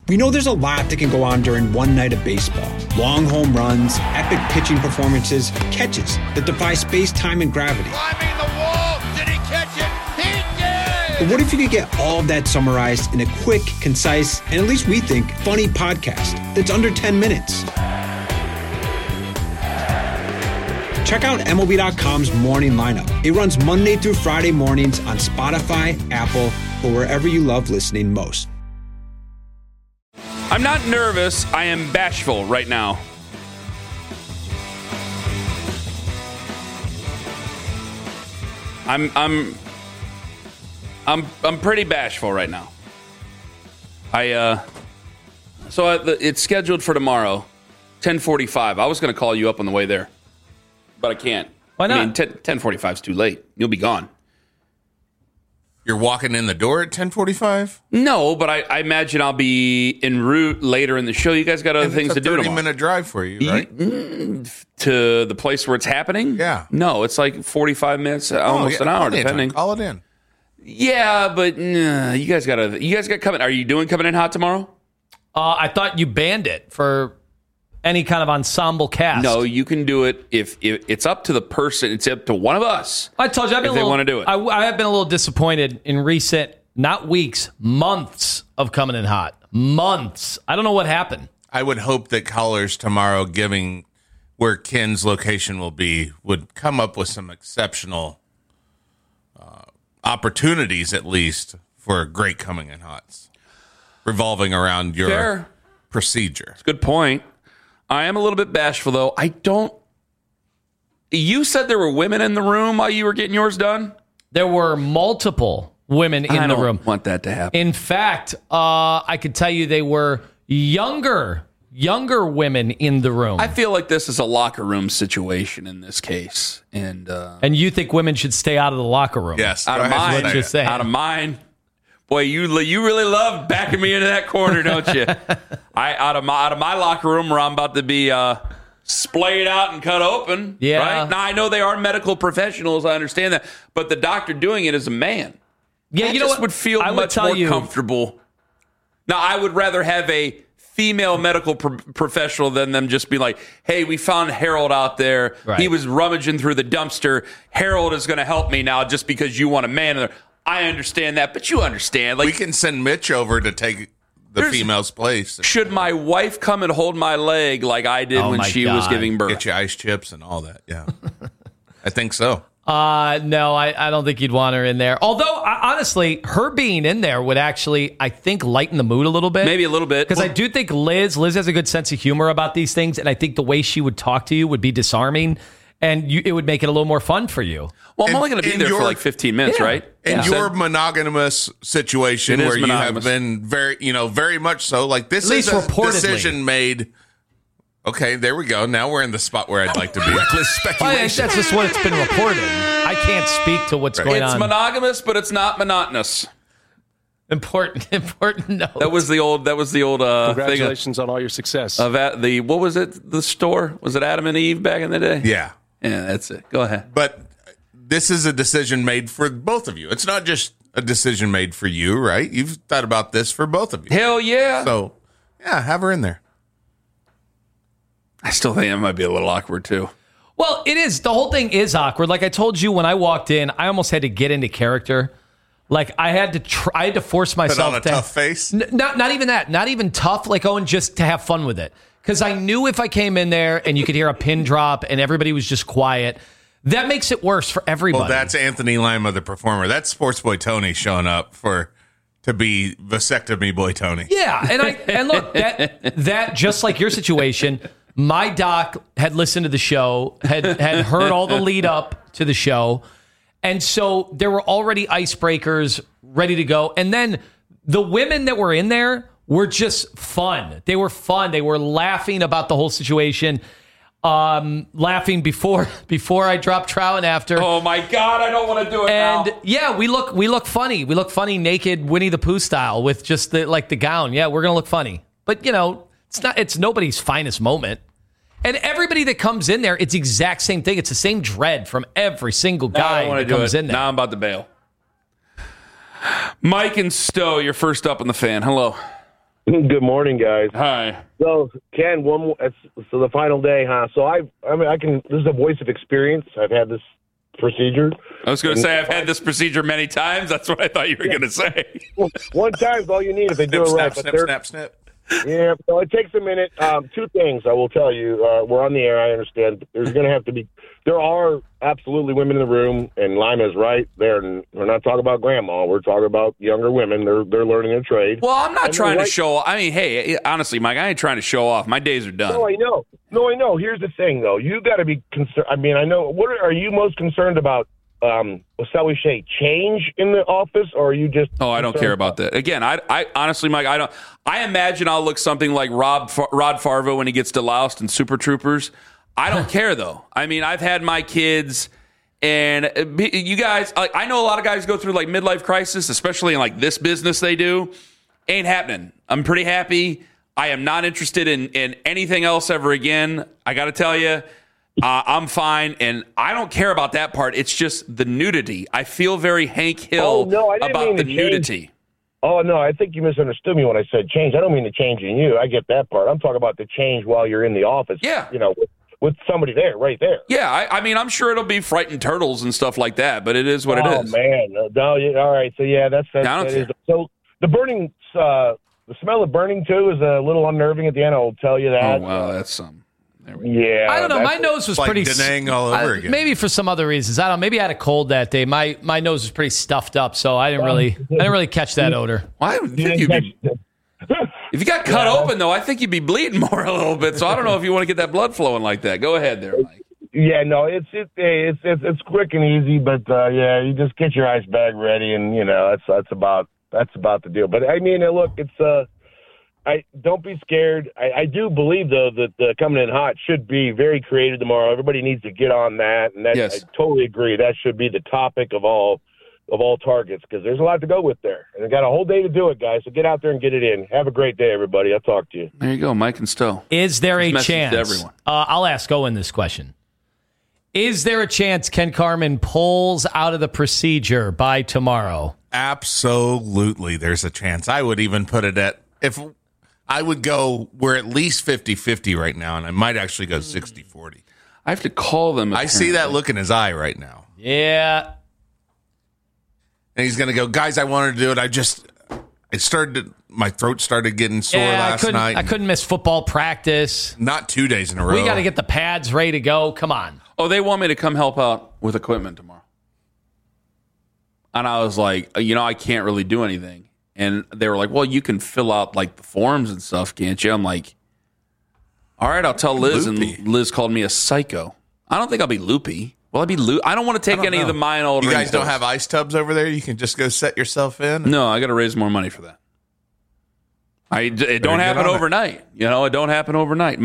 We know there's a lot that can go on during one night of baseball. Long home runs, epic pitching performances, catches that defy space, time, and gravity. Climbing the wall. Did he catch it? He did! But what if you could get all of that summarized in a quick, concise, and at least we think, funny podcast that's under 10 minutes? Check out MLB.com's morning lineup. It runs Monday through Friday mornings on Spotify, Apple, or wherever you love listening most. I'm not nervous. I am bashful right now. I'm pretty bashful right now. It's scheduled for tomorrow, 10:45. I was going to call you up on the way there, but I can't. Why not? I mean, 10:45 is too late. You'll be gone. You're walking in the door at 10:45? No, but I imagine I'll be en route later in the show. You guys got other things to do tomorrow. 30-minute drive for you, right? To the place where it's happening? Yeah. No, it's like 45 minutes, almost an hour, depending. Call it in. Yeah, but you guys got coming. Are you doing coming in hot tomorrow? I thought you banned it for any kind of ensemble cast. No, you can do it if it's up to the person. It's up to one of us. I told you, they want to do it. I have been a little disappointed in recent, not weeks, months of coming in hot. Months. I don't know what happened. I would hope that callers tomorrow, giving where Ken's location will be, would come up with some exceptional opportunities, at least, for great coming in hots, revolving around your procedure. It's a good point. I am a little bit bashful, though. You said there were women in the room while you were getting yours done? There were multiple women in the room. I don't want that to happen. In fact, I could tell you they were younger women in the room. I feel like this is a locker room situation in this case. And you think women should stay out of the locker room? Yes. Out of mine. Out of mine. Boy, you really love backing me into that corner, don't you? Out of my locker room where I'm about to be splayed out and cut open. Yeah. Right? Now, I know they are medical professionals. I understand that. But the doctor doing it is a man. Yeah, you know what? Would feel much more comfortable. Now, I would rather have a female medical professional than them just be like, hey, we found Harold out there. Right. He was rummaging through the dumpster. Harold is going to help me now just because you want a man in there. I understand that, but you understand. Like, we can send Mitch over to take the female's place. Should my wife come and hold my leg like I did when she was giving birth? Get you ice chips and all that, yeah. I think so. No, I don't think you'd want her in there. Although, honestly, her being in there would actually, I think, lighten the mood a little bit. Maybe a little bit. Because I do think Liz has a good sense of humor about these things, and I think the way she would talk to you would be disarming, and it would make it a little more fun for you. Well, I'm only going to be there for like 15 minutes, right? In your monogamous situation where monogamous. You have been very much so, like this At is least a reportedly. Decision made. Okay, there we go. Now we're in the spot where I'd like to be. Reckless speculation. I think that's just what it's been reported. I can't speak to what's going on. It's monogamous, but it's not monotonous. Important note. That was the old Congratulations on all your success. Of what was it? The store? Was it Adam and Eve back in the day? Yeah, that's it. Go ahead. But this is a decision made for both of you. It's not just a decision made for you, right? You've thought about this for both of you. Hell yeah. So, yeah, have her in there. I still think it might be a little awkward, too. Well, it is. The whole thing is awkward. Like I told you when I walked in, I almost had to get into character. Like I had to force myself to put on a tough face. Not even that. Not even tough. Like just to have fun with it. Because I knew if I came in there and you could hear a pin drop and everybody was just quiet, that makes it worse for everybody. Well, that's Anthony Lima, the performer. That's Sports Boy Tony showing up to be vasectomy boy Tony. Yeah, and look, that just like your situation. My doc had listened to the show, had heard all the lead up to the show, and so there were already icebreakers ready to go. And then the women that were in there were just fun. They were fun. They were laughing about the whole situation, laughing before I dropped trout and after. Oh my God, I don't want to do it and now. Yeah, we look funny. We look funny naked, Winnie the Pooh style with just the gown. Yeah, we're gonna look funny, but it's nobody's finest moment. And everybody that comes in there, it's the exact same thing. It's the same dread from every single guy that comes in there. Now I'm about to bail. Mike and Stowe, you're first up on the fan. Hello. Good morning, guys. Hi. So, Ken, one more. So the final day, huh? So I can. This is a voice of experience. I've had this procedure. I was going to say I've had this procedure many times. That's what I thought you were going to say. One time's all you need if they do it right. Snip. Yeah, so it takes a minute. Two things I will tell you. We're on the air. I understand. There's going to have to be. There are absolutely women in the room, and Lima's right there. And we're not talking about grandma. We're talking about younger women. They're learning a trade. Well, I'm not trying to show. I mean, hey, honestly, Mike, I ain't trying to show off. My days are done. No, I know. Here's the thing, though. You got to be concerned. I mean, I know. What are you most concerned about? Shall we say, change in the office, or are you just? Oh, I don't care about that. Again, I honestly, Mike, I don't. I imagine I'll look something like Rod Farvo when he gets deloused in Super Troopers. I don't care though. I mean, I've had my kids, and you guys. I know a lot of guys go through like midlife crisis, especially in like this business they do. Ain't happening. I'm pretty happy. I am not interested in anything else ever again. I got to tell you. I'm fine, and I don't care about that part. It's just the nudity. I feel very Hank Hill about the nudity. Oh, no, I think you misunderstood me when I said change. I don't mean the change in you. I get that part. I'm talking about the change while you're in the office. Yeah. You know, with somebody there, right there. Yeah, I mean, I'm sure it'll be frightened turtles and stuff like that, but it is what it is. Oh, man. No, all right. So, yeah, that's so the burning, the smell of burning, too, is a little unnerving at the end. I'll tell you that. Oh, wow, that's something. Yeah, I don't know. My nose was like pretty denang all over again. Maybe for some other reasons. I don't know. Maybe I had a cold that day. My nose was pretty stuffed up, so I didn't really catch that odor. Well, I think if you got cut open though, I think you'd be bleeding more a little bit. So I don't know if you want to get that blood flowing like that. Go ahead there, Mike. Yeah, no, it's quick and easy, but yeah, you just get your ice bag ready, and you know that's about the deal. But I mean, look, it's don't be scared. I do believe, though, that coming in hot should be very creative tomorrow. Everybody needs to get on that, and yes. I totally agree. That should be the topic of all targets, because there's a lot to go with there. And we got a whole day to do it, guys, so get out there and get it in. Have a great day, everybody. I'll talk to you. There you go, Mike and Stowe. Is there a chance? To everyone. I'll ask Owen this question. Is there a chance Ken Carman pulls out of the procedure by tomorrow? Absolutely, there's a chance. I would even put it at I would go, we're at least 50-50 right now, and I might actually go 60-40. I have to call them. I see that look in his eye right now. Yeah. And he's going to go, guys, I wanted to do it. My throat started getting sore last night. I couldn't miss football practice. Not 2 days in a row. We got to get the pads ready to go. Come on. Oh, they want me to come help out with equipment tomorrow. And I was like, I can't really do anything. And they were like, well, you can fill out like the forms and stuff, can't you? I'm like, all right, I'll tell Liz. Loopy. And Liz called me a psycho. I don't think I'll be loopy. Will I be loopy? I don't want to take any of the mine old. You guys don't have ice tubs over there? You can just go set yourself in? No, I got to raise more money for that. It don't happen overnight. It don't happen overnight.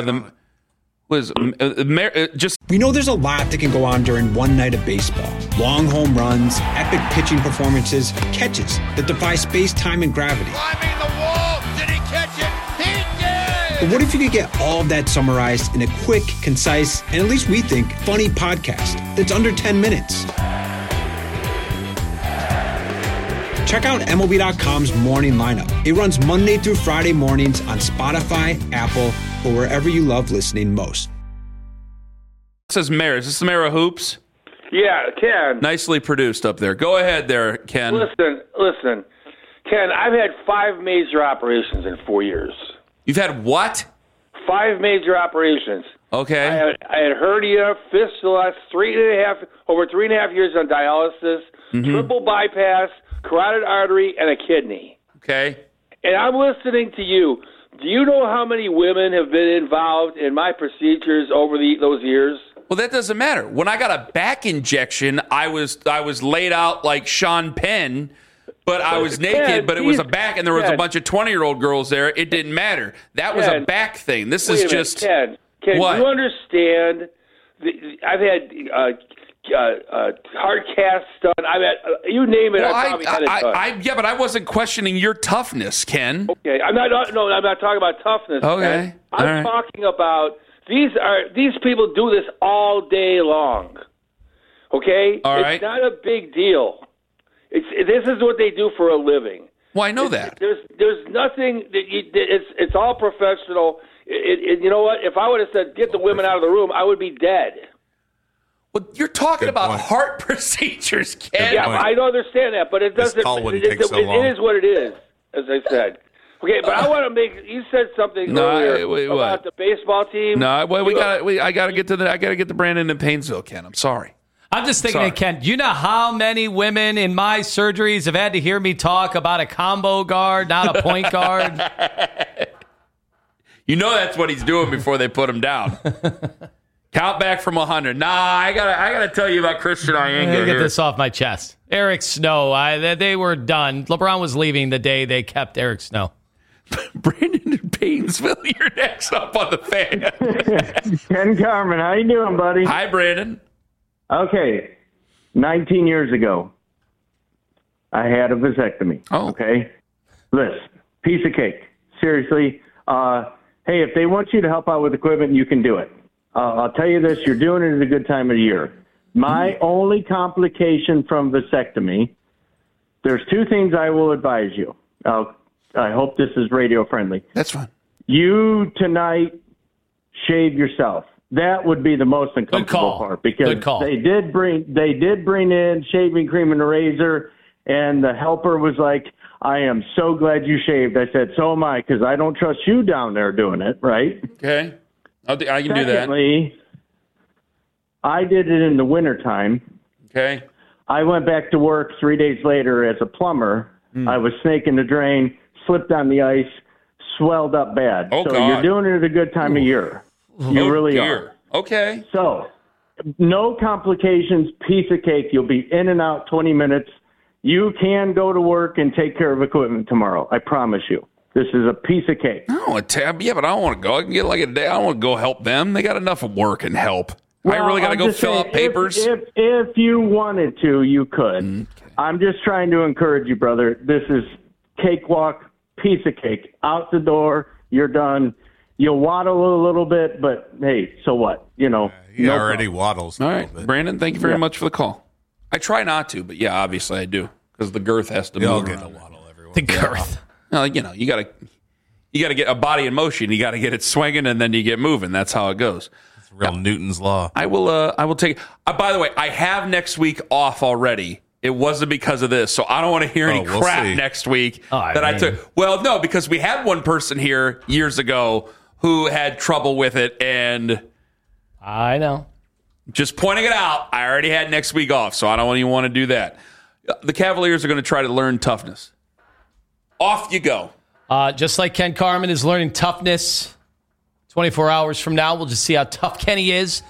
We know there's a lot that can go on during one night of baseball. Long home runs, epic pitching performances, catches that defy space, time, and gravity. Climbing the wall. Did he catch it? He did! But what if you could get all of that summarized in a quick, concise, and at least we think, funny podcast that's under 10 minutes? Check out MLB.com's Morning Lineup. It runs Monday through Friday mornings on Spotify, Apple, or wherever you love listening most. This is Mayor. Is this the Mayor of Hoops? Yeah, Ken. Nicely produced up there. Go ahead there, Ken. Listen. Ken, I've had 5 major operations in 4 years. You've had what? 5 major operations. Okay. I had hernia, fistula, over 3.5 years on dialysis, triple bypass, carotid artery, and a kidney. Okay. And I'm listening to you. Do you know how many women have been involved in my procedures over those years? Well, that doesn't matter. When I got a back injection, I was laid out like Sean Penn, but I was naked, but it was a back, and there was a bunch of 20-year-old girls there. It didn't matter. That was a back thing. This is just... Ken, what? You understand? I've had hard casts done. I've had, you name it, I've probably had it done. Yeah, but I wasn't questioning your toughness, Ken. Okay, I'm not talking about toughness. Okay. Ken. I'm talking about... These people do this all day long. Okay? All right. It's not a big deal. This is what they do for a living. Well, I know that. There's nothing that it's all professional. You know what? If I would have said get the women out of the room, I would be dead. Well, you're talking Good about point. heart procedures, Ken. Yeah, I don't understand that, but it doesn't. This call wouldn't take so long. It is what it is, as I said. Okay, but I want to make. You said something earlier about the baseball team. No, I got to get to Brandon in Painesville, Ken. I'm sorry. I'm just thinking, Ken, you know how many women in my surgeries have had to hear me talk about a combo guard, not a point guard? You know that's what he's doing before they put him down. Count back from 100. Nah, I gotta tell you about Christian Iyengar. Get this off my chest. Eric Snow, they were done. LeBron was leaving the day they kept Eric Snow. Brandon in Painesville, you're next up on the Fan. Ken Carman, how you doing, buddy? Hi, Brandon. Okay, 19 years ago, I had a vasectomy. Oh. Okay? Listen, piece of cake. Seriously. Hey, if they want you to help out with equipment, you can do it. I'll tell you this, you're doing it at a good time of the year. My only complication from vasectomy, there's two things I will advise you. I hope this is radio friendly. That's fine. You tonight shave yourself. That would be the most uncomfortable part because they did bring in shaving cream and a razor, and the helper was like, "I am so glad you shaved." I said, "So am I, because I don't trust you down there doing it." Right? Okay, I can do that. Secondly, I did it in the wintertime. Okay. I went back to work 3 days later as a plumber. I was snaking the drain, slipped on the ice, swelled up bad. Oh, so God. you're doing it at a good time of year. You really are. Okay. So, no complications, piece of cake. You'll be in and out 20 minutes. You can go to work and take care of equipment tomorrow. I promise you. This is a piece of cake. No, but I don't want to go. I can get like a day. I don't want to go help them. They got enough of work and help. Well, I really got to go fill saying, out papers. If you wanted to, you could. Okay. I'm just trying to encourage you, brother. This is cakewalk, piece of cake. Out the door, you're done. You'll waddle a little bit, but hey, so what? He already waddles. All right, Brandon, thank you very much for the call. I try not to, but yeah, obviously I do because the girth has to move. Get the waddle everywhere. The girth. Well, you got to get a body in motion. You got to get it swinging, and then you get moving. That's how it goes. It's real Newton's law. I will take. By the way, I have next week off already. It wasn't because of this, so I don't want to hear any crap next week I took. Well, no, because we had one person here years ago who had trouble with it, and I know. Just pointing it out. I already had next week off, so I don't even want to do that. The Cavaliers are going to try to learn toughness. Off you go. Just like Ken Carman is learning toughness 24 hours from now, we'll just see how tough Kenny is.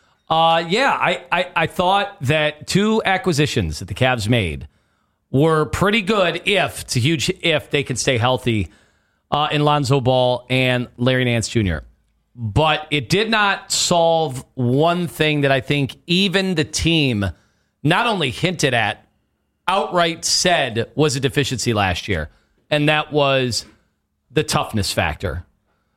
I thought that two acquisitions that the Cavs made were pretty good it's a huge if they can stay healthy in Lonzo Ball and Larry Nance Jr. But it did not solve one thing that I think even the team not only hinted at, outright said was a deficiency last year, and that was the toughness factor.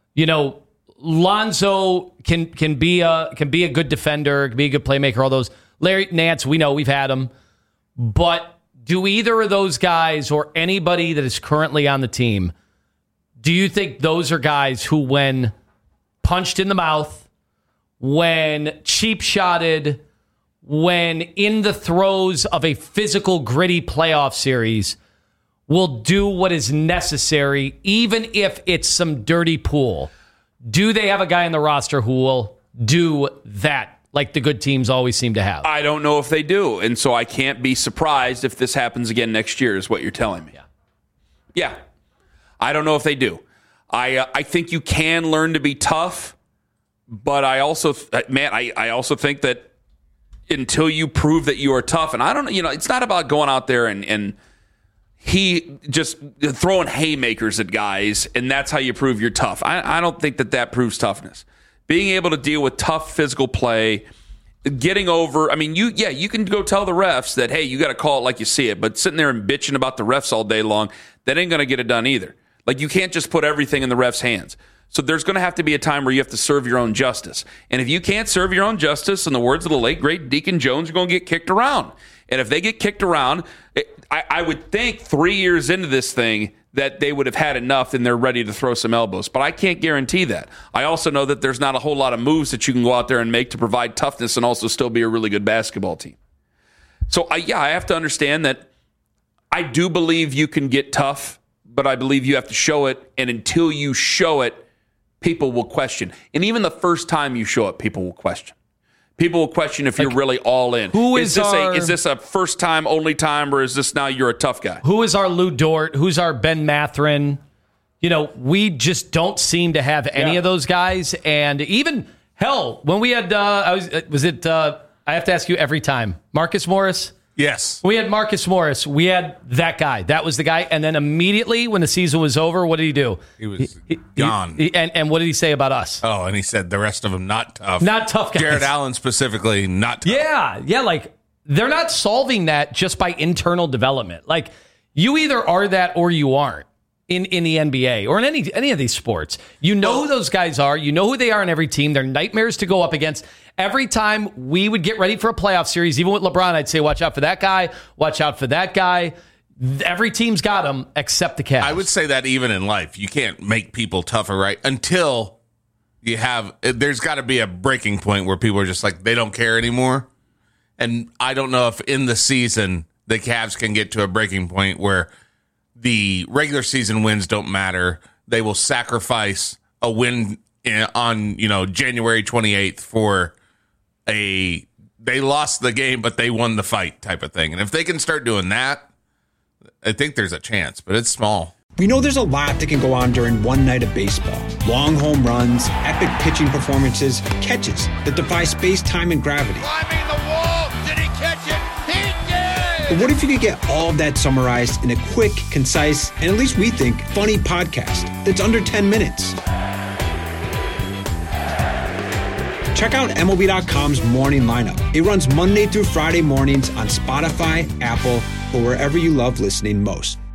Lonzo can be a good defender, can be a good playmaker, all those. Larry Nance, we know, we've had him. But do either of those guys or anybody that is currently on the team, do you think those are guys who, when punched in the mouth, when cheap shotted, when in the throes of a physical, gritty playoff series, will do what is necessary, even if it's some dirty pool? Do they have a guy in the roster who will do that, like the good teams always seem to have? I don't know if they do, and so I can't be surprised if this happens again next year, is what you're telling me. Yeah. I don't know if they do. I think you can learn to be tough, but I also think that until you prove that you are tough, and I don't know, it's not about going out there and he just throwing haymakers at guys, and that's how you prove you're tough. I don't think that proves toughness. Being able to deal with tough physical play, getting over. I mean, you can go tell the refs that, hey, you got to call it like you see it, but sitting there and bitching about the refs all day long, that ain't going to get it done either. Like, you can't just put everything in the refs' hands. So there's going to have to be a time where you have to serve your own justice. And if you can't serve your own justice, in the words of the late, great Deacon Jones, you're going to get kicked around. And if they get kicked around, I would think 3 years into this thing that they would have had enough and they're ready to throw some elbows. But I can't guarantee that. I also know that there's not a whole lot of moves that you can go out there and make to provide toughness and also still be a really good basketball team. So, I have to understand that I do believe you can get tough, but I believe you have to show it. And until you show it, people will question. And even the first time you show it, people will question. People will question if you're really all in. Is this a first time, only time, or is this now you're a tough guy? Who is our Lou Dort? Who's our Ben Mathurin? We just don't seem to have any of those guys. And even, hell, when we had, I have to ask you every time, Marcus Morris? Yes. We had Marcus Morris. We had that guy. That was the guy. And then immediately when the season was over, what did he do? He was gone. And what did he say about us? Oh, and he said the rest of them not tough. Not tough guys. Jared Allen specifically, not tough. Yeah, like they're not solving that just by internal development. Like you either are that or you aren't in the NBA or in any of these sports. You know who those guys are. You know who they are in every team. They're nightmares to go up against. Every time we would get ready for a playoff series, even with LeBron, I'd say, watch out for that guy, watch out for that guy. Every team's got them except the Cavs. I would say that even in life, you can't make people tougher, right? Until you have, there's got to be a breaking point where people are just like, they don't care anymore. And I don't know if in the season, the Cavs can get to a breaking point where the regular season wins don't matter. They will sacrifice a win on, January 28th for they lost the game, but they won the fight type of thing. And if they can start doing that, I think there's a chance, but it's small. We know there's a lot that can go on during one night of baseball. Long home runs, epic pitching performances, catches that defy space, time, and gravity. Climbing the wall. Did he catch it? He did! But what if you could get all of that summarized in a quick, concise, and at least we think, funny podcast that's under 10 minutes? Check out MLB.com's Morning Lineup. It runs Monday through Friday mornings on Spotify, Apple, or wherever you love listening most.